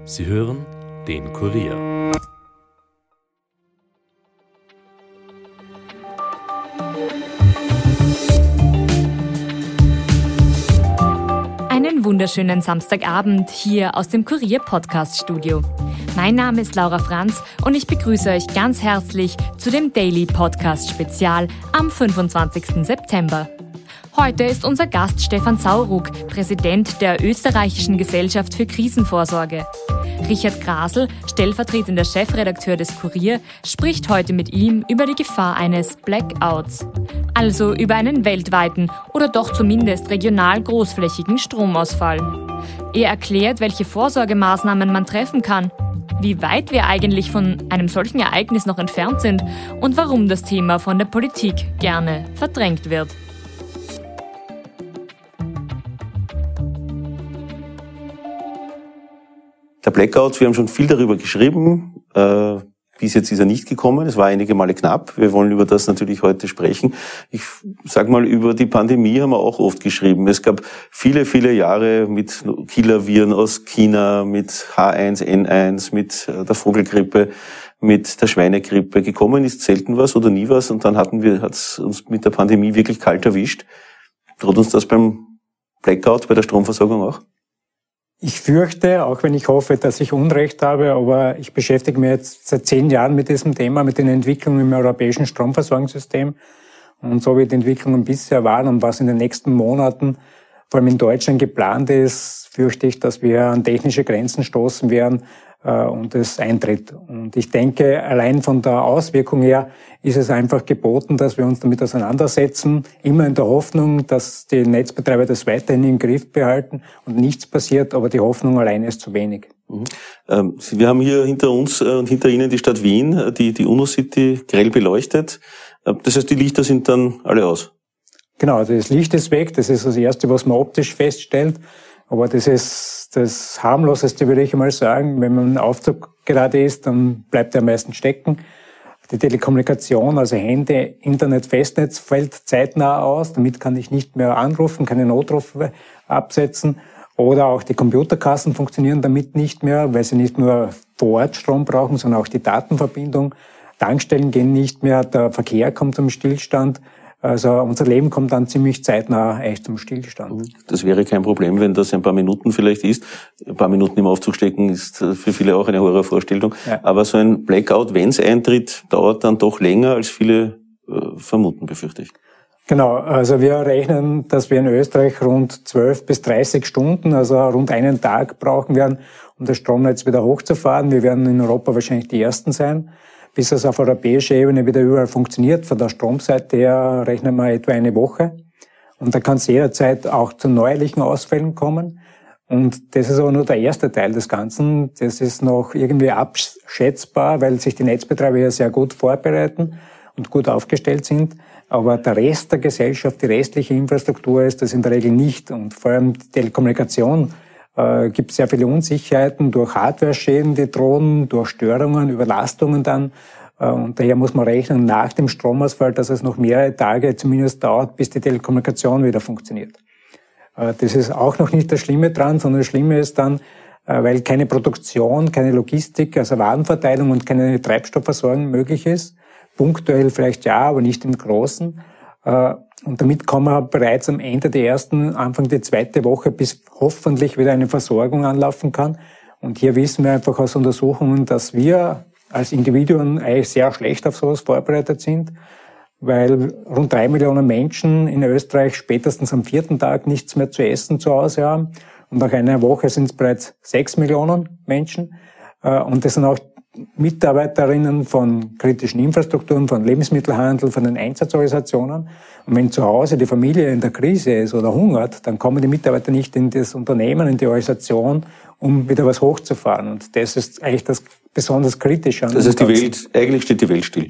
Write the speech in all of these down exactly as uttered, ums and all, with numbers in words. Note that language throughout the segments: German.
Sie hören den Kurier. Einen wunderschönen Samstagabend hier aus dem Kurier-Podcast-Studio. Mein Name ist Laura Franz und ich begrüße euch ganz herzlich zu dem Daily Podcast Spezial am fünfundzwanzigsten September. Heute ist unser Gast Stefan Sauruck, Präsident der Österreichischen Gesellschaft für Krisenvorsorge. Richard Grasl, stellvertretender Chefredakteur des Kurier, spricht heute mit ihm über die Gefahr eines Blackouts. Also über einen weltweiten oder doch zumindest regional großflächigen Stromausfall. Er erklärt, welche Vorsorgemaßnahmen man treffen kann, wie weit wir eigentlich von einem solchen Ereignis noch entfernt sind und warum das Thema von der Politik gerne verdrängt wird. Der Blackout, wir haben schon viel darüber geschrieben. Äh, bis jetzt ist er nicht gekommen. Es war einige Male knapp. Wir wollen über das natürlich heute sprechen. Ich sag mal, über die Pandemie haben wir auch oft geschrieben. Es gab viele, viele Jahre mit Killerviren aus China, mit H eins N eins, mit der Vogelgrippe, mit der Schweinegrippe. Gekommen ist selten was oder nie was. Und dann hatten wir, hat's uns mit der Pandemie wirklich kalt erwischt. Droht uns das beim Blackout, bei der Stromversorgung auch? Ich fürchte, auch wenn ich hoffe, dass ich Unrecht habe, aber ich beschäftige mich jetzt seit zehn Jahren mit diesem Thema, mit den Entwicklungen im europäischen Stromversorgungssystem. Und so wie die Entwicklungen bisher waren und was in den nächsten Monaten, vor allem in Deutschland, geplant ist, fürchte ich, dass wir an technische Grenzen stoßen werden äh, und es eintritt. Und ich denke, allein von der Auswirkung her ist es einfach geboten, dass wir uns damit auseinandersetzen, immer in der Hoffnung, dass die Netzbetreiber das weiterhin im Griff behalten und nichts passiert, aber die Hoffnung alleine ist zu wenig. Mhm. Ähm, wir haben hier hinter uns und hinter Ihnen die Stadt Wien, die, die UNO-City grell beleuchtet. Das heißt, die Lichter sind dann alle aus? Genau, das Licht ist weg, das ist das Erste, was man optisch feststellt. Aber das ist das Harmloseste, würde ich mal sagen. Wenn man im Aufzug gerade ist, dann bleibt er meistens stecken. Die Telekommunikation, also Handy, Internet, Festnetz fällt zeitnah aus. Damit kann ich nicht mehr anrufen, keine Notrufe absetzen. Oder auch die Computerkassen funktionieren damit nicht mehr, weil sie nicht nur vor Ort Strom brauchen, sondern auch die Datenverbindung. Tankstellen gehen nicht mehr, der Verkehr kommt zum Stillstand. Also unser Leben kommt dann ziemlich zeitnah echt zum Stillstand. Das wäre kein Problem, wenn das ein paar Minuten vielleicht ist. Ein paar Minuten im Aufzug stecken ist für viele auch eine Horrorvorstellung. Ja. Aber so ein Blackout, wenn es eintritt, dauert dann doch länger, als viele äh, vermuten, befürchte ich. Genau, also wir rechnen, dass wir in Österreich rund zwölf bis dreißig Stunden, also rund einen Tag brauchen werden, um das Stromnetz wieder hochzufahren. Wir werden in Europa wahrscheinlich die Ersten sein. Bis es auf europäischer Ebene wieder überall funktioniert. Von der Stromseite her rechnen wir etwa eine Woche. Und da kann es jederzeit auch zu neuerlichen Ausfällen kommen. Und das ist aber nur der erste Teil des Ganzen. Das ist noch irgendwie abschätzbar, weil sich die Netzbetreiber ja sehr gut vorbereiten und gut aufgestellt sind. Aber der Rest der Gesellschaft, die restliche Infrastruktur ist das in der Regel nicht. Und vor allem die Telekommunikation äh, gibt sehr viele Unsicherheiten durch Hardware-Schäden, die drohen, durch Störungen, Überlastungen dann. Äh, und daher muss man rechnen nach dem Stromausfall, dass es noch mehrere Tage zumindest dauert, bis die Telekommunikation wieder funktioniert. Äh, das ist auch noch nicht das Schlimme dran, sondern das Schlimme ist dann, äh, weil keine Produktion, keine Logistik, also Warenverteilung und keine Treibstoffversorgung möglich ist. Punktuell vielleicht ja, aber nicht im Großen. Äh, Und damit kommen wir bereits am Ende der ersten, Anfang der zweiten Woche, bis hoffentlich wieder eine Versorgung anlaufen kann. Und hier wissen wir einfach aus Untersuchungen, dass wir als Individuen eigentlich sehr schlecht auf sowas vorbereitet sind, weil rund drei Millionen Menschen in Österreich spätestens am vierten Tag nichts mehr zu essen zu Hause haben. Und nach einer Woche sind es bereits sechs Millionen Menschen. Und das sind auch Mitarbeiterinnen von kritischen Infrastrukturen, von Lebensmittelhandel, von den Einsatzorganisationen. Und wenn zu Hause die Familie in der Krise ist oder hungert, dann kommen die Mitarbeiter nicht in das Unternehmen, in die Organisation, um wieder was hochzufahren. Und das ist eigentlich das besonders Kritische an Das heißt, die Welt, eigentlich steht die Welt still.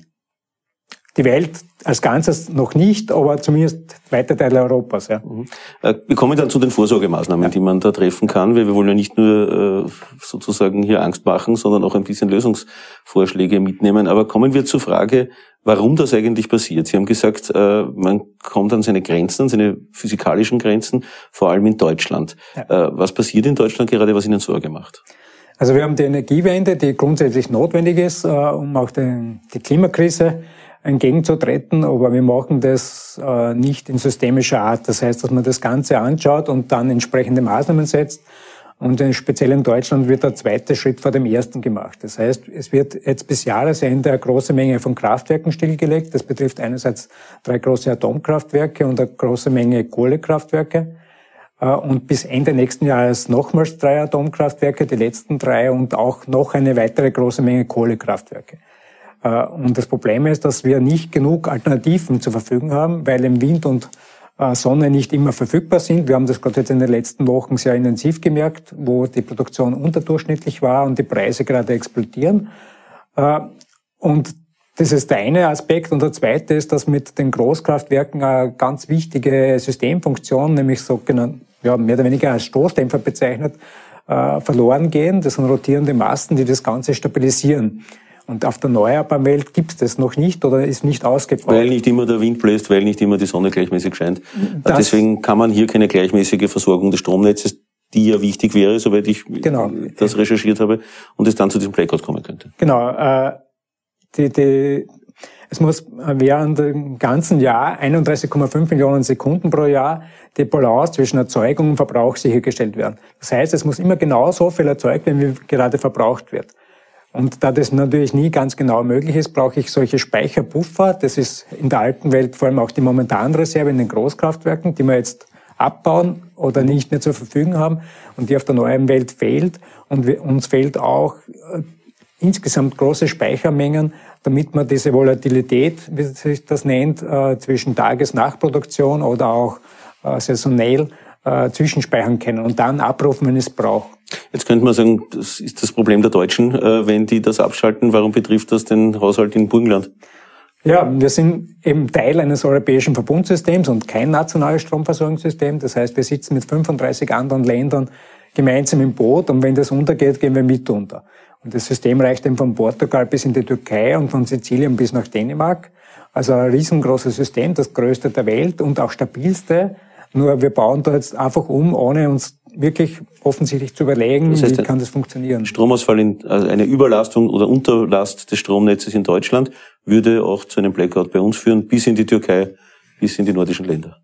Die Welt als Ganzes noch nicht, aber zumindest weite Teile Europas. Ja. Wir kommen dann zu den Vorsorgemaßnahmen, ja, die man da treffen kann, weil wir wollen ja nicht nur äh, sozusagen hier Angst machen, sondern auch ein bisschen Lösungsvorschläge mitnehmen. Aber kommen wir zur Frage, warum das eigentlich passiert. Sie haben gesagt, äh, man kommt an seine Grenzen, an seine physikalischen Grenzen, vor allem in Deutschland. Ja. Äh, was passiert in Deutschland gerade, was Ihnen Sorge macht? Also wir haben die Energiewende, die grundsätzlich notwendig ist, äh, um auch den, die Klimakrise entgegenzutreten, aber wir machen das äh, nicht in systemischer Art. Das heißt, dass man das Ganze anschaut und dann entsprechende Maßnahmen setzt. Und speziell in Deutschland wird der zweite Schritt vor dem ersten gemacht. Das heißt, es wird jetzt bis Jahresende eine große Menge von Kraftwerken stillgelegt. Das betrifft einerseits drei große Atomkraftwerke und eine große Menge Kohlekraftwerke. Und bis Ende nächsten Jahres nochmals drei Atomkraftwerke, die letzten drei, und auch noch eine weitere große Menge Kohlekraftwerke. Und das Problem ist, dass wir nicht genug Alternativen zur Verfügung haben, weil im Wind und Sonne nicht immer verfügbar sind. Wir haben das gerade jetzt in den letzten Wochen sehr intensiv gemerkt, wo die Produktion unterdurchschnittlich war und die Preise gerade explodieren. Und das ist der eine Aspekt. Und der zweite ist, dass mit den Großkraftwerken eine ganz wichtige Systemfunktion, nämlich sogenannt, ja, mehr oder weniger als Stoßdämpfer bezeichnet, verloren gehen. Das sind rotierende Massen, die das Ganze stabilisieren. Und auf der erneuerbaren Welt gibt es das noch nicht oder ist nicht ausgebaut. Weil nicht immer der Wind bläst, weil nicht immer die Sonne gleichmäßig scheint. Das Deswegen kann man hier keine gleichmäßige Versorgung des Stromnetzes, die ja wichtig wäre, soweit ich genau. das recherchiert habe, und es dann zu diesem Blackout kommen könnte. Genau. Äh, die, die, es muss während dem ganzen Jahr einunddreißig Komma fünf Millionen Sekunden pro Jahr die Balance zwischen Erzeugung und Verbrauch sichergestellt werden. Das heißt, es muss immer genau so viel erzeugt werden, wie gerade verbraucht wird. Und da das natürlich nie ganz genau möglich ist, brauche ich solche Speicherpuffer. Das ist in der alten Welt vor allem auch die Momentanereserve in den Großkraftwerken, die wir jetzt abbauen oder nicht mehr zur Verfügung haben und die auf der neuen Welt fehlt. Und wir, uns fehlt auch äh, insgesamt große Speichermengen, damit man diese Volatilität, wie sich das nennt, äh, zwischen Tages-Nachtproduktion oder auch äh, saisonell äh, zwischenspeichern können und dann abrufen, wenn es braucht. Jetzt könnte man sagen, das ist das Problem der Deutschen, äh, wenn die das abschalten. Warum betrifft das den Haushalt in Burgenland? Ja, wir sind eben Teil eines europäischen Verbundsystems und kein nationales Stromversorgungssystem. Das heißt, wir sitzen mit fünfunddreißig anderen Ländern gemeinsam im Boot und wenn das untergeht, gehen wir mit unter. Und das System reicht eben von Portugal bis in die Türkei und von Sizilien bis nach Dänemark. Also ein riesengroßes System, das größte der Welt und auch stabilste. Nur wir bauen da jetzt einfach um, ohne uns wirklich offensichtlich zu überlegen, das heißt, wie kann das funktionieren. Stromausfall, in, also eine Überlastung oder Unterlast des Stromnetzes in Deutschland würde auch zu einem Blackout bei uns führen, bis in die Türkei, bis in die nordischen Länder.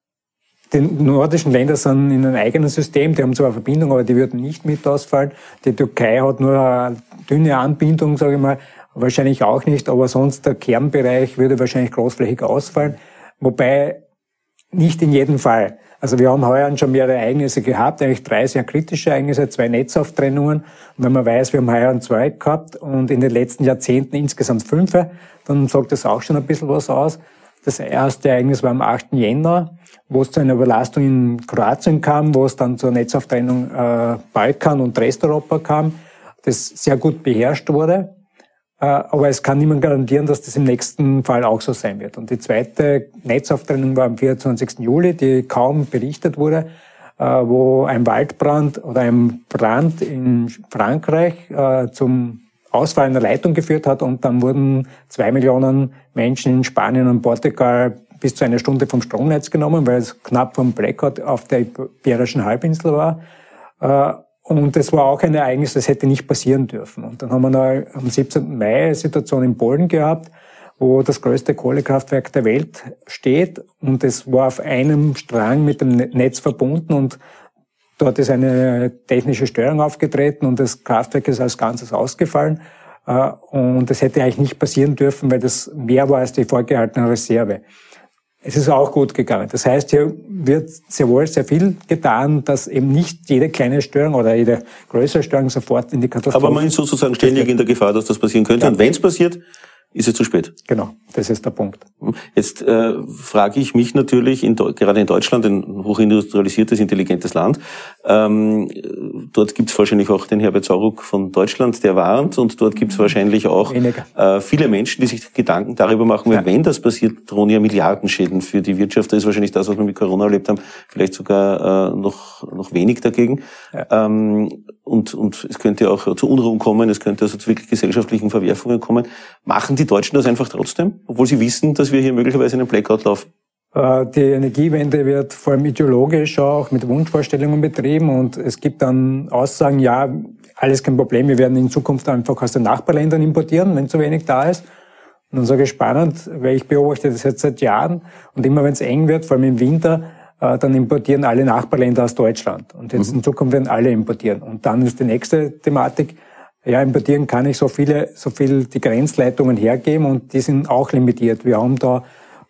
Die nordischen Länder sind in einem eigenen System, die haben zwar eine Verbindung, aber die würden nicht mit ausfallen. Die Türkei hat nur eine dünne Anbindung, sage ich mal, wahrscheinlich auch nicht, aber sonst der Kernbereich würde wahrscheinlich großflächig ausfallen, wobei nicht in jedem Fall. Also wir haben heuer schon mehrere Ereignisse gehabt, eigentlich drei sehr kritische Ereignisse, zwei Netzaustrennungen. Und wenn man weiß, wir haben heuer zwei gehabt und in den letzten Jahrzehnten insgesamt fünf, dann sagt das auch schon ein bisschen was aus. Das erste Ereignis war am achten Jänner, wo es zu einer Überlastung in Kroatien kam, wo es dann zur Netzaustrennung äh, Balkan und Resteuropa kam, das sehr gut beherrscht wurde. Aber es kann niemand garantieren, dass das im nächsten Fall auch so sein wird. Und die zweite Netzaustrennung war am vierundzwanzigsten Juli, die kaum berichtet wurde, wo ein Waldbrand oder ein Brand in Frankreich zum Ausfall einer Leitung geführt hat und dann wurden zwei Millionen Menschen in Spanien und Portugal bis zu einer Stunde vom Stromnetz genommen, weil es knapp vom Blackout auf der Iberischen Halbinsel war. Und das war auch ein Ereignis, das hätte nicht passieren dürfen. Und dann haben wir noch am siebzehnten Mai eine Situation in Polen gehabt, wo das größte Kohlekraftwerk der Welt steht. Und es war auf einem Strang mit dem Netz verbunden und dort ist eine technische Störung aufgetreten und das Kraftwerk ist als Ganzes ausgefallen. Und das hätte eigentlich nicht passieren dürfen, weil das mehr war als die vorgehaltene Reserve. Es ist auch gut gegangen. Das heißt, hier wird sehr wohl sehr viel getan, dass eben nicht jede kleine Störung oder jede größere Störung sofort in die Katastrophe... Aber man ist sozusagen ständig in der Gefahr, dass das passieren könnte. Ja. Und wenn es passiert, ist es zu spät. Genau, das ist der Punkt. Jetzt äh, frage ich mich natürlich, in, gerade in Deutschland, ein hochindustrialisiertes, intelligentes Land, ähm, dort gibt es wahrscheinlich auch den Herbert Sauruck von Deutschland, der warnt, und dort gibt es wahrscheinlich auch äh, viele Menschen, die sich Gedanken darüber machen, weil ja. wenn das passiert, drohen ja Milliardenschäden für die Wirtschaft. Da ist wahrscheinlich das, was wir mit Corona erlebt haben, vielleicht sogar äh, noch noch wenig dagegen. Ja. Ähm, und, und es könnte auch zu Unruhen kommen, es könnte also zu wirklich gesellschaftlichen Verwerfungen kommen. Machen die Deutschen das einfach trotzdem, obwohl sie wissen, dass wir hier möglicherweise einen Blackout laufen? Die Energiewende wird vor allem ideologisch auch mit Wunschvorstellungen betrieben und es gibt dann Aussagen, ja, alles kein Problem, wir werden in Zukunft einfach aus den Nachbarländern importieren, wenn zu wenig da ist. Und dann sage ich spannend, weil ich beobachte das jetzt seit Jahren und immer wenn es eng wird, vor allem im Winter, dann importieren alle Nachbarländer aus Deutschland. Und jetzt mhm. in Zukunft werden alle importieren. Und dann ist die nächste Thematik, ja, importieren kann ich so viele, so viel die Grenzleitungen hergeben und die sind auch limitiert. Wir haben da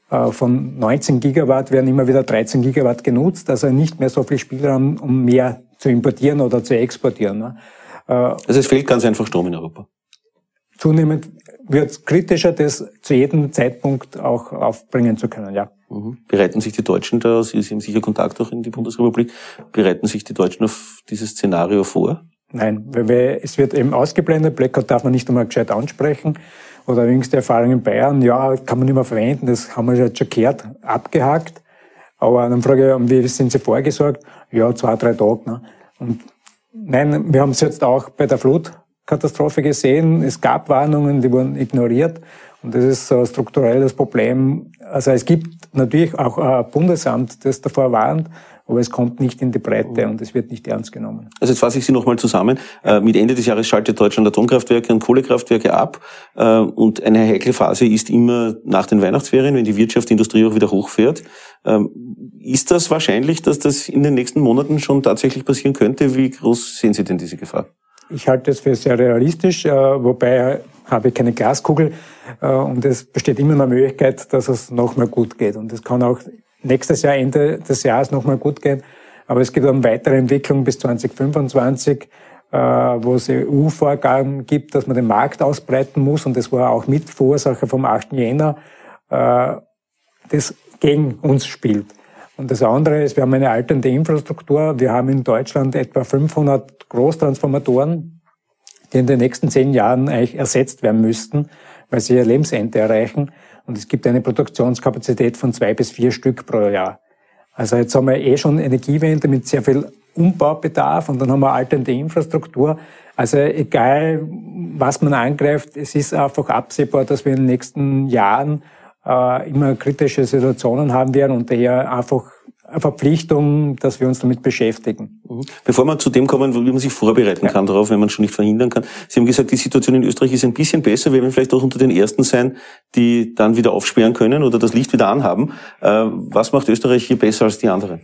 von neunzehn Gigawatt werden immer wieder dreizehn Gigawatt genutzt, also nicht mehr so viel Spielraum, um mehr zu importieren oder zu exportieren. Also es fehlt ganz einfach Strom in Europa. Zunehmend wird es kritischer, das zu jedem Zeitpunkt auch aufbringen zu können, ja. Mhm. Bereiten sich die Deutschen da, Sie haben sicher Kontakt auch in die Bundesrepublik, bereiten sich die Deutschen auf dieses Szenario vor? Nein, weil es wird eben ausgeblendet, Blackout darf man nicht einmal gescheit ansprechen. Oder jüngste Erfahrung in Bayern, ja, kann man nicht mehr verwenden, das haben wir jetzt schon gehört, abgehakt. Aber dann frage ich, wie sind Sie vorgesorgt? Ja, zwei, drei Tage. Ne? Und nein, wir haben es jetzt auch bei der Flutkatastrophe gesehen. Es gab Warnungen, die wurden ignoriert. Und das ist so ein strukturelles Problem. Also es gibt natürlich auch ein Bundesamt, das davor warnt, aber es kommt nicht in die Breite und es wird nicht ernst genommen. Also jetzt fasse ich Sie nochmal zusammen. Äh, mit Ende des Jahres schaltet Deutschland Atomkraftwerke und Kohlekraftwerke ab. Äh, und eine heikle Phase ist immer nach den Weihnachtsferien, wenn die Wirtschaft, die Industrie auch wieder hochfährt. Ähm, ist das wahrscheinlich, dass das in den nächsten Monaten schon tatsächlich passieren könnte? Wie groß sehen Sie denn diese Gefahr? Ich halte es für sehr realistisch, äh, wobei habe ich keine Glaskugel. Äh, und es besteht immer eine Möglichkeit, dass es nochmal gut geht. Und es kann auch nächstes Jahr, Ende des Jahres nochmal gut gehen. Aber es gibt eine weitere Entwicklung bis zwanzig fünfundzwanzig, äh, wo es E U-Vorgaben gibt, dass man den Markt ausbreiten muss. Und das war auch Mitverursacher vom achten Jänner, äh, das gegen uns spielt. Und das andere ist, wir haben eine alternde Infrastruktur. Wir haben in Deutschland etwa fünfhundert Großtransformatoren, die in den nächsten zehn Jahren eigentlich ersetzt werden müssten, weil sie ihr Lebensende erreichen. Und es gibt eine Produktionskapazität von zwei bis vier Stück pro Jahr. Also jetzt haben wir eh schon Energiewende mit sehr viel Umbaubedarf und dann haben wir alternde Infrastruktur. Also egal, was man angreift, es ist einfach absehbar, dass wir in den nächsten Jahren äh, immer kritische Situationen haben werden und daher einfach eine Verpflichtung, dass wir uns damit beschäftigen. Bevor wir zu dem kommen, wie man sich vorbereiten ja. kann darauf, wenn man schon nicht verhindern kann. Sie haben gesagt, die Situation in Österreich ist ein bisschen besser. Wir werden vielleicht auch unter den Ersten sein, die dann wieder aufsperren können oder das Licht wieder anhaben. Was macht Österreich hier besser als die anderen?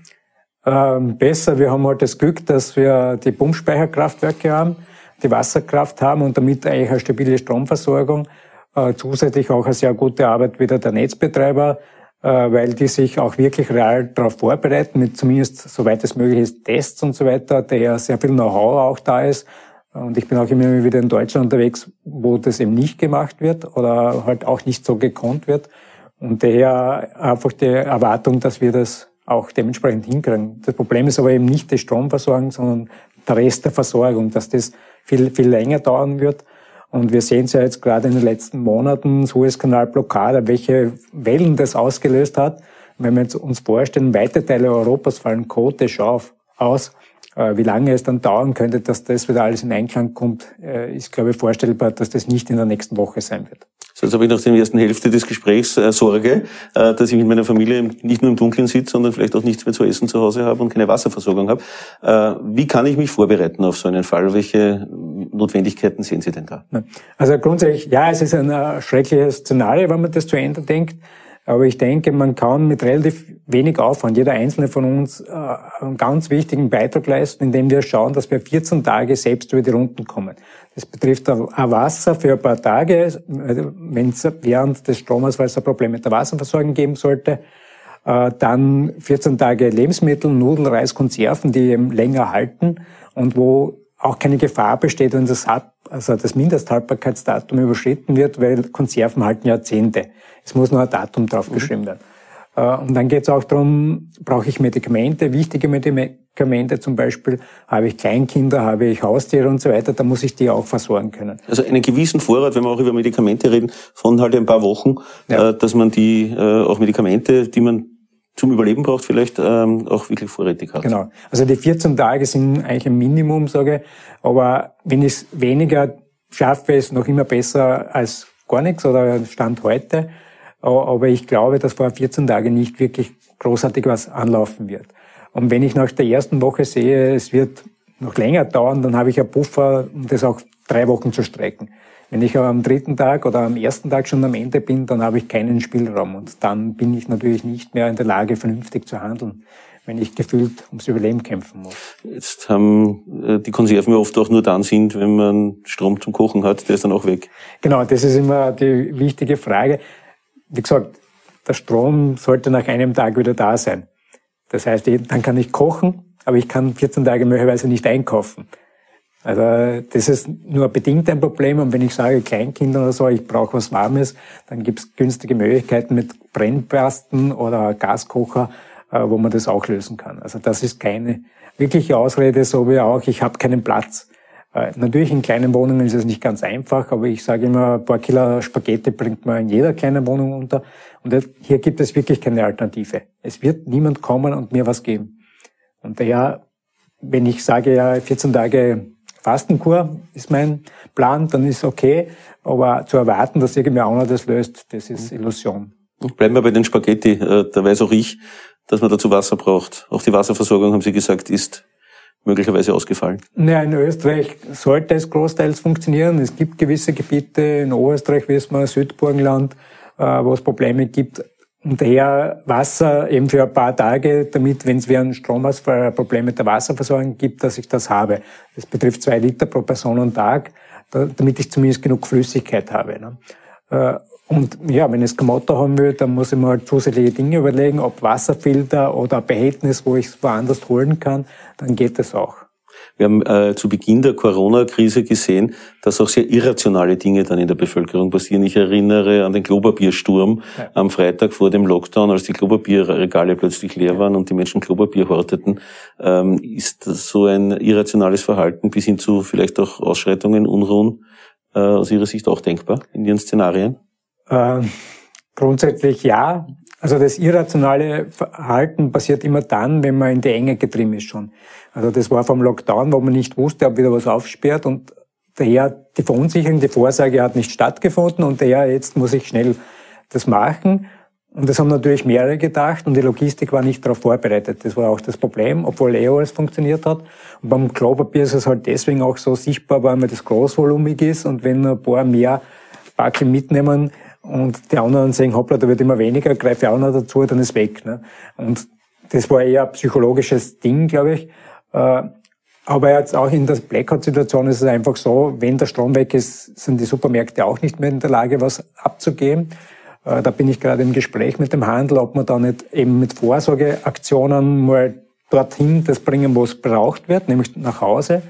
Ähm, besser, wir haben halt das Glück, dass wir die Pumpspeicherkraftwerke haben, die Wasserkraft haben und damit eigentlich eine stabile Stromversorgung. Äh, zusätzlich auch eine sehr gute Arbeit wieder der Netzbetreiber, weil die sich auch wirklich real darauf vorbereiten, mit zumindest, soweit es möglich ist, Tests und so weiter, daher sehr viel Know-how auch da ist. Und ich bin auch immer wieder in Deutschland unterwegs, wo das eben nicht gemacht wird oder halt auch nicht so gekonnt wird. Und daher einfach die Erwartung, dass wir das auch dementsprechend hinkriegen. Das Problem ist aber eben nicht die Stromversorgung, sondern der Rest der Versorgung, dass das viel, viel länger dauern wird. Und wir sehen es ja jetzt gerade in den letzten Monaten, Suezkanalblockade, welche Wellen das ausgelöst hat. Wenn wir uns vorstellen, weite Teile Europas fallen chaotisch auf, aus, äh, wie lange es dann dauern könnte, dass das wieder alles in Einklang kommt, äh, ist, glaube ich, vorstellbar, dass das nicht in der nächsten Woche sein wird. So, jetzt habe ich nach der ersten Hälfte des Gesprächs äh, Sorge, äh, dass ich mit meiner Familie nicht nur im Dunkeln sitze, sondern vielleicht auch nichts mehr zu essen zu Hause habe und keine Wasserversorgung habe. Äh, wie kann ich mich vorbereiten auf so einen Fall? Welche Notwendigkeiten sehen Sie denn da? Also grundsätzlich, ja, es ist ein äh, schreckliches Szenario, wenn man das zu Ende denkt. Aber ich denke, man kann mit relativ wenig Aufwand, jeder Einzelne von uns, äh, einen ganz wichtigen Beitrag leisten, indem wir schauen, dass wir vierzehn Tage selbst über die Runden kommen. Das betrifft auch Wasser für ein paar Tage, wenn es während des Stromausfalls ein Problem mit der Wasserversorgung geben sollte. Äh, dann vierzehn Tage Lebensmittel, Nudeln, Reis, Konserven, die eben länger halten und wo auch keine Gefahr besteht, wenn das, also das Mindesthaltbarkeitsdatum überschritten wird, weil Konserven halten Jahrzehnte. Es muss nur ein Datum draufgeschrieben werden. Und dann geht es auch darum, brauche ich Medikamente, wichtige Medikamente zum Beispiel, habe ich Kleinkinder, habe ich Haustiere und so weiter, da muss ich die auch versorgen können. Also einen gewissen Vorrat, wenn wir auch über Medikamente reden, von halt ein paar Wochen, ja. dass man die auch Medikamente, die man zum Überleben braucht, vielleicht ähm, auch wirklich vorrätig hat. Genau. Also die vierzehn Tage sind eigentlich ein Minimum, sage ich. Aber wenn ich es weniger schaffe, ist noch immer besser als gar nichts oder Stand heute. Aber ich glaube, dass vor vierzehn Tagen nicht wirklich großartig was anlaufen wird. Und wenn ich nach der ersten Woche sehe, es wird noch länger dauern, dann habe ich einen Puffer, um das auch drei Wochen zu strecken. Wenn ich am dritten Tag oder am ersten Tag schon am Ende bin, dann habe ich keinen Spielraum. Und dann bin ich natürlich nicht mehr in der Lage, vernünftig zu handeln, wenn ich gefühlt ums Überleben kämpfen muss. Jetzt haben die Konserven ja oft auch nur dann sind, wenn man Strom zum Kochen hat, der ist dann auch weg. Genau, das ist immer die wichtige Frage. Wie gesagt, der Strom sollte nach einem Tag wieder da sein. Das heißt, dann kann ich kochen, aber ich kann vierzehn Tage möglicherweise nicht einkaufen. Also das ist nur bedingt ein Problem. Und wenn ich sage Kleinkinder oder so, ich brauche was Warmes, dann gibt es günstige Möglichkeiten mit Brennpasten oder Gaskocher, wo man das auch lösen kann. Also das ist keine wirkliche Ausrede, so wie auch, ich habe keinen Platz. Natürlich in kleinen Wohnungen ist es nicht ganz einfach, aber ich sage immer, ein paar Kilo Spaghetti bringt man in jeder kleinen Wohnung unter. Und hier gibt es wirklich keine Alternative. Es wird niemand kommen und mir was geben. Und daher, wenn ich sage, ja, vierzehn Tage Fastenkur ist mein Plan, dann ist okay. Aber zu erwarten, dass irgendwer auch noch das löst, das ist Illusion. Bleiben wir bei den Spaghetti. Da weiß auch ich, dass man dazu Wasser braucht. Auch die Wasserversorgung, haben Sie gesagt, ist möglicherweise ausgefallen. Ja, in Österreich sollte es großteils funktionieren. Es gibt gewisse Gebiete, in Oberösterreich wissen wir, Südburgenland, wo es Probleme gibt. Und daher Wasser eben für ein paar Tage, damit, wenn es wieder einen Stromausfall, ein Problem mit der Wasserversorgung gibt, dass ich das habe. Das betrifft zwei Liter pro Person und Tag, damit ich zumindest genug Flüssigkeit habe. Und ja, wenn ich es Komodo haben will, dann muss ich mir halt zusätzliche Dinge überlegen, ob Wasserfilter oder ein Behältnis, wo ich es woanders holen kann, dann geht das auch. Wir haben äh, zu Beginn der Corona-Krise gesehen, dass auch sehr irrationale Dinge dann in der Bevölkerung passieren. Ich erinnere an den Klopapiersturm ja. am Freitag vor dem Lockdown, als die Klopapierregale plötzlich leer waren und die Menschen Klopapier horteten. Ähm, ist das so ein irrationales Verhalten bis hin zu vielleicht auch Ausschreitungen, Unruhen äh, aus Ihrer Sicht auch denkbar in Ihren Szenarien? Äh, grundsätzlich ja. Also das irrationale Verhalten passiert immer dann, wenn man in die Enge getrieben ist schon. Also das war vom Lockdown, wo man nicht wusste, ob wieder was aufsperrt und daher die Verunsicherung, die Vorsage hat nicht stattgefunden und daher jetzt muss ich schnell das machen. Und das haben natürlich mehrere gedacht und die Logistik war nicht darauf vorbereitet. Das war auch das Problem, obwohl eh alles funktioniert hat. Und beim Klopapier ist es halt deswegen auch so sichtbar, weil das großvolumig ist und wenn ein paar mehr Packel mitnehmen, und die anderen sagen, hoppla, da wird immer weniger, greife ich auch noch dazu, dann ist weg. Ne? Und das war eher ein psychologisches Ding, glaube ich. Aber jetzt auch in der Blackout-Situation ist es einfach so, wenn der Strom weg ist, sind die Supermärkte auch nicht mehr in der Lage, was abzugeben. Da bin ich gerade im Gespräch mit dem Handel, ob man da nicht eben mit Vorsorgeaktionen mal dorthin das bringen, wo es braucht wird, nämlich nach Hause.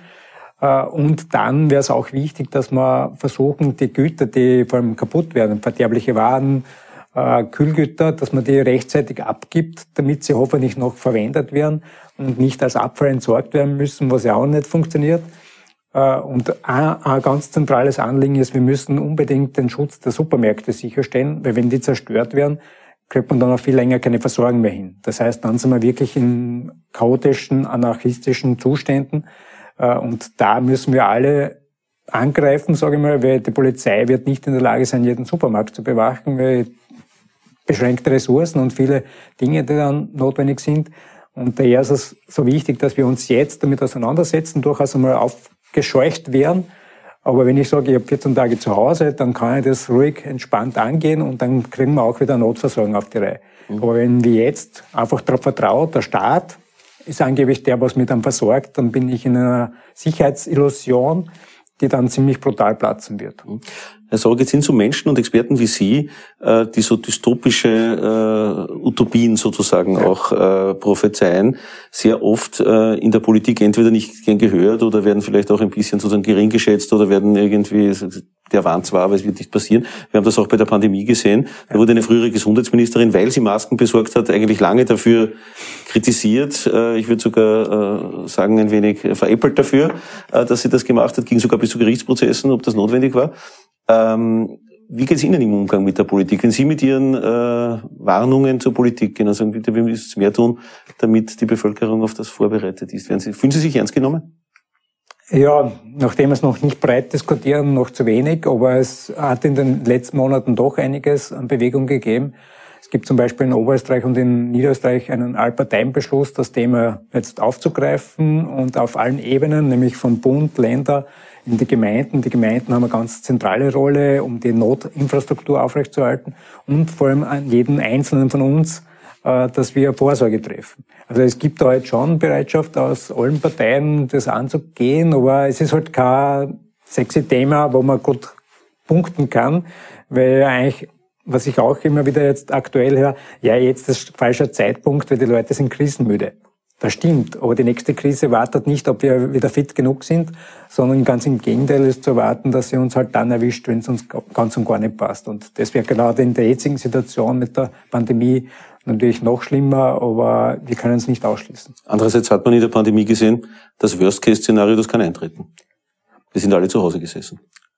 Und dann wäre es auch wichtig, dass wir versuchen, die Güter, die vor allem kaputt werden, verderbliche Waren, äh, Kühlgüter, dass man die rechtzeitig abgibt, damit sie hoffentlich noch verwendet werden und nicht als Abfall entsorgt werden müssen, was ja auch nicht funktioniert. Äh, und ein, ein ganz zentrales Anliegen ist, wir müssen unbedingt den Schutz der Supermärkte sicherstellen, weil wenn die zerstört werden, kriegt man dann auch viel länger keine Versorgung mehr hin. Das heißt, dann sind wir wirklich in chaotischen, anarchistischen Zuständen. Und da müssen wir alle angreifen, sage ich mal, weil die Polizei wird nicht in der Lage sein, jeden Supermarkt zu bewachen, weil beschränkte Ressourcen und viele Dinge, die dann notwendig sind. Und daher ist es so wichtig, dass wir uns jetzt damit auseinandersetzen, durchaus einmal aufgescheucht werden. Aber wenn ich sage, ich habe vierzehn Tage zu Hause, dann kann ich das ruhig entspannt angehen und dann kriegen wir auch wieder Notversorgung auf die Reihe. Mhm. Aber wenn wir jetzt einfach darauf vertrauen, der Staat ist angeblich der, was mich dann versorgt, dann bin ich in einer Sicherheitsillusion, die dann ziemlich brutal platzen wird. Herr Sorg, jetzt sind so Menschen und Experten wie Sie, die so dystopische äh, Utopien sozusagen ja. auch äh, prophezeien, sehr oft äh, in der Politik entweder nicht gern gehört oder werden vielleicht auch ein bisschen sozusagen gering geschätzt oder werden irgendwie, der warnt zwar, aber es wird nicht passieren. Wir haben das auch bei der Pandemie gesehen. Da wurde eine frühere Gesundheitsministerin, weil sie Masken besorgt hat, eigentlich lange dafür kritisiert. Äh, ich würde sogar äh, sagen, ein wenig veräppelt dafür, äh, dass sie das gemacht hat, ging sogar bis zu Gerichtsprozessen, ob das notwendig war. Ähm, wie geht es Ihnen im Umgang mit der Politik? Wenn Sie mit Ihren äh, Warnungen zur Politik gehen und sagen, bitte, wir müssen mehr tun, damit die Bevölkerung auf das vorbereitet ist, werden Sie, fühlen Sie sich ernst genommen? Ja, nachdem wir es noch nicht breit diskutieren, noch zu wenig, aber es hat in den letzten Monaten doch einiges an Bewegung gegeben. Es gibt zum Beispiel in Oberösterreich und in Niederösterreich einen Allparteienbeschluss, das Thema jetzt aufzugreifen und auf allen Ebenen, nämlich vom Bund, Länder, in die Gemeinden. Die Gemeinden haben eine ganz zentrale Rolle, um die Notinfrastruktur aufrechtzuerhalten und vor allem an jeden Einzelnen von uns, dass wir Vorsorge treffen. Also es gibt da jetzt schon Bereitschaft aus allen Parteien, das anzugehen, aber es ist halt kein sexy Thema, wo man gut punkten kann, weil eigentlich, was ich auch immer wieder jetzt aktuell höre, ja, jetzt ist falscher Zeitpunkt, weil die Leute sind krisenmüde. Das stimmt, aber die nächste Krise wartet nicht, ob wir wieder fit genug sind, sondern ganz im Gegenteil ist zu erwarten, dass sie uns halt dann erwischt, wenn es uns ganz und gar nicht passt. Und das wäre gerade in der jetzigen Situation mit der Pandemie natürlich noch schlimmer, aber wir können es nicht ausschließen. Andererseits hat man in der Pandemie gesehen, das Worst-Case-Szenario, das kann eintreten. Wir sind alle zu Hause gesessen.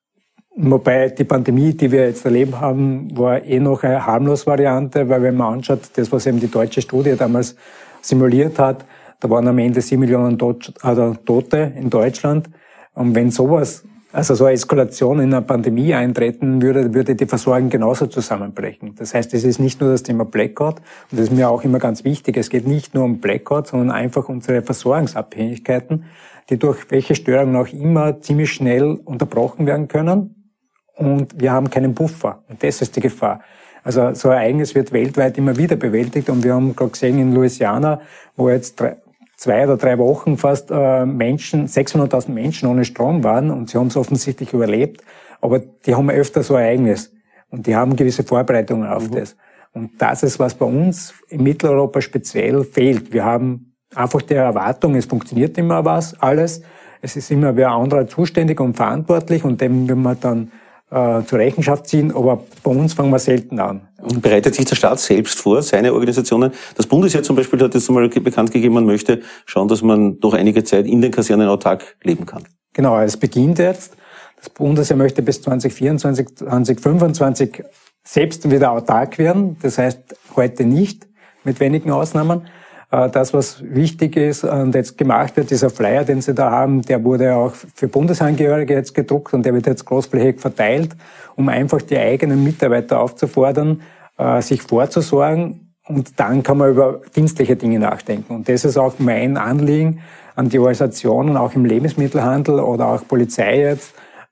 Wobei die Pandemie, die wir jetzt erlebt haben, war eh noch eine harmlose Variante, weil wenn man anschaut, das, was eben die deutsche Studie damals simuliert hat, da waren am Ende sieben Millionen Tote in Deutschland. Und wenn sowas, also so eine Eskalation in einer Pandemie eintreten würde, würde die Versorgung genauso zusammenbrechen. Das heißt, es ist nicht nur das Thema Blackout, und das ist mir auch immer ganz wichtig, es geht nicht nur um Blackout, sondern einfach unsere Versorgungsabhängigkeiten, die durch welche Störungen auch immer ziemlich schnell unterbrochen werden können. Und wir haben keinen Puffer. Und das ist die Gefahr. Also so ein Ereignis wird weltweit immer wieder bewältigt. Und wir haben gerade gesehen in Louisiana, wo jetzt drei, zwei oder drei Wochen fast äh, Menschen, sechshunderttausend Menschen ohne Strom waren. Und sie haben es offensichtlich überlebt. Aber die haben öfter so ein Ereignis. Und die haben gewisse Vorbereitungen auf mhm. das. Und das ist, was bei uns in Mitteleuropa speziell fehlt. Wir haben einfach die Erwartung, es funktioniert immer was, alles. Es ist immer wer anderer zuständig und verantwortlich. Und dem will man dann zur Rechenschaft ziehen, aber bei uns fangen wir selten an. Und bereitet sich der Staat selbst vor, seine Organisationen? Das Bundesheer zum Beispiel hat jetzt einmal bekannt gegeben, man möchte schauen, dass man doch einige Zeit in den Kasernen autark leben kann. Genau, es beginnt jetzt. Das Bundesheer möchte bis zwanzig vierundzwanzig, zwanzig fünfundzwanzig selbst wieder autark werden. Das heißt, heute nicht, mit wenigen Ausnahmen. Das, was wichtig ist und jetzt gemacht wird, dieser Flyer, den Sie da haben, der wurde auch für Bundesangehörige jetzt gedruckt und der wird jetzt großflächig verteilt, um einfach die eigenen Mitarbeiter aufzufordern, sich vorzusorgen, und dann kann man über dienstliche Dinge nachdenken. Und das ist auch mein Anliegen an die Organisationen, auch im Lebensmittelhandel oder auch Polizei jetzt,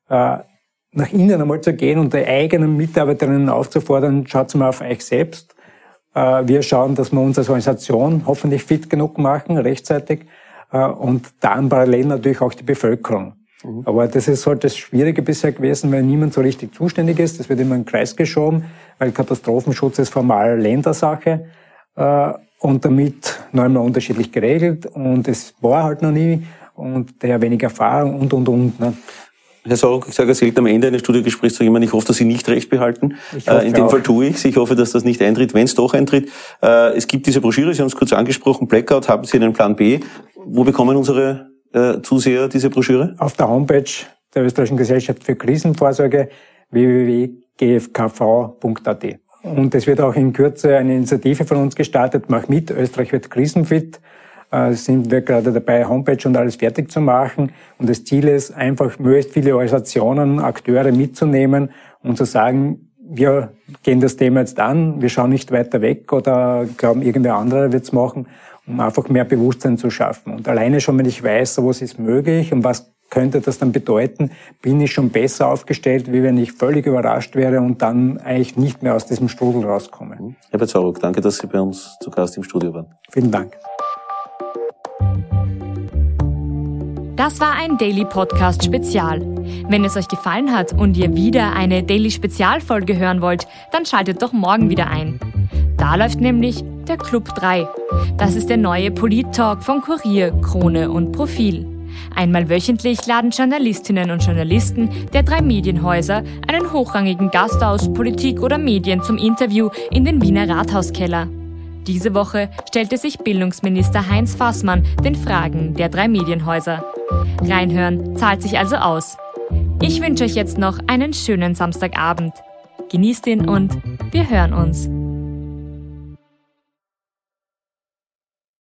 nach innen einmal zu gehen und die eigenen Mitarbeiterinnen aufzufordern, schaut mal auf euch selbst. Wir schauen, dass wir uns als Organisation hoffentlich fit genug machen, rechtzeitig, und dann parallel natürlich auch die Bevölkerung. Mhm. Aber das ist halt das Schwierige bisher gewesen, weil niemand so richtig zuständig ist. Das wird immer in den Kreis geschoben, weil Katastrophenschutz ist formal Ländersache und damit noch einmal unterschiedlich geregelt, und es war halt noch nie und daher wenig Erfahrung und, und, und. Ne? Herr Sorok, ich sage, es gilt am Ende eines Studiogesprächs zu jemandem, ich hoffe, dass Sie nicht recht behalten. Hoffe, in dem auch. Fall tue ich es. Ich hoffe, dass das nicht eintritt. Wenn es doch eintritt, äh, es gibt diese Broschüre, Sie haben es kurz angesprochen, Blackout, haben Sie einen Plan B? Wo bekommen unsere äh, Zuseher diese Broschüre? Auf der Homepage der Österreichischen Gesellschaft für Krisenvorsorge, w w w punkt g f k v punkt a t. Und es wird auch in Kürze eine Initiative von uns gestartet, Mach mit, Österreich wird krisenfit. Sind wir gerade dabei, Homepage und alles fertig zu machen. Und das Ziel ist einfach, möglichst viele Organisationen, Akteure mitzunehmen und zu sagen, wir gehen das Thema jetzt an, wir schauen nicht weiter weg oder glauben, irgendwer anderer wird es machen, um einfach mehr Bewusstsein zu schaffen. Und alleine schon, wenn ich weiß, sowas ist möglich und was könnte das dann bedeuten, bin ich schon besser aufgestellt, wie wenn ich völlig überrascht wäre und dann eigentlich nicht mehr aus diesem Strudel rauskomme. Herbert Sorok, danke, dass Sie bei uns zu Gast im Studio waren. Vielen Dank. Das war ein Daily Podcast Spezial. Wenn es euch gefallen hat und ihr wieder eine Daily Spezialfolge hören wollt, dann schaltet doch morgen wieder ein. Da läuft nämlich der Club drei. Das ist der neue Polit-Talk von Kurier, Krone und Profil. Einmal wöchentlich laden Journalistinnen und Journalisten der drei Medienhäuser einen hochrangigen Gast aus Politik oder Medien zum Interview in den Wiener Rathauskeller. Diese Woche stellte sich Bildungsminister Heinz Fassmann den Fragen der drei Medienhäuser. Reinhören zahlt sich also aus. Ich wünsche euch jetzt noch einen schönen Samstagabend. Genießt ihn und wir hören uns.